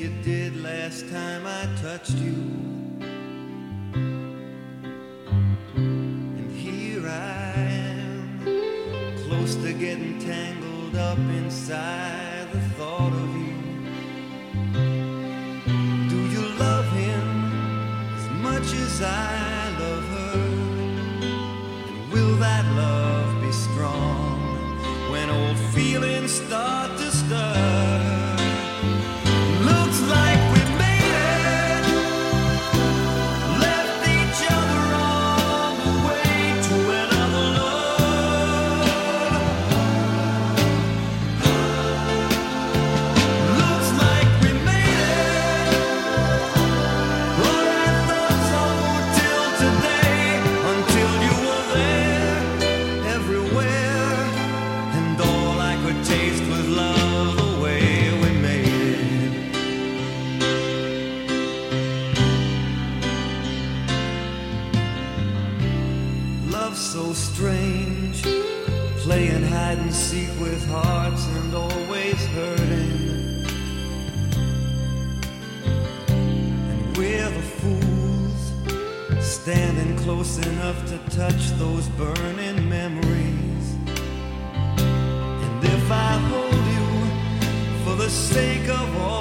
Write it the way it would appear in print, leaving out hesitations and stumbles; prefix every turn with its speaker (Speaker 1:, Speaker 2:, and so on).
Speaker 1: you did last time I touched you. And here I am, close to getting tangled up inside the thought of you. Do you love him as much as I love her? And will that love be strong when old feelings start to stir? Looks like we made it, left each other on the way to another love. Looks like we made it, or I thought so till today, until you were there, everywhere, and all I could taste was love the way we made it. Love so strange, playing hide and seek with hearts and always hurting. And we're the fools, standing close enough to touch those burning memories. And if I hold you for the sake of all